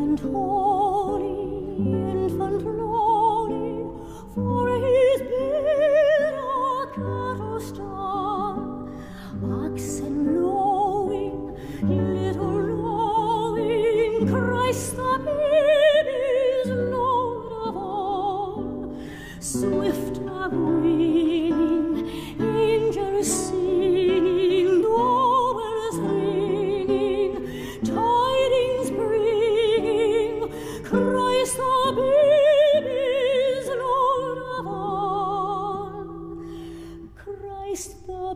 Infant holy, infant lowly, for his bill a cattle stall, oxen lowing, little lowing, Christ the baby's Lord of all. Swift of wing, angels singing, doorbells ringing, tidings bringing, Christ the baby's Lord of all. Christ the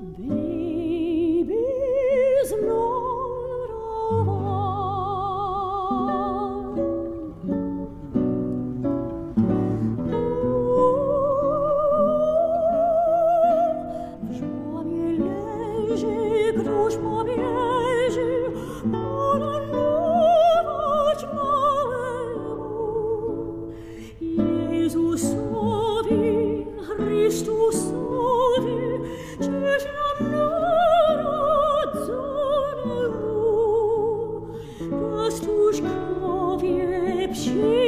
baby's Lord of all. Круж побежи, полонуть малему. Иисусови, Христусови, чеж нам народзонему. Пастушковье пчелы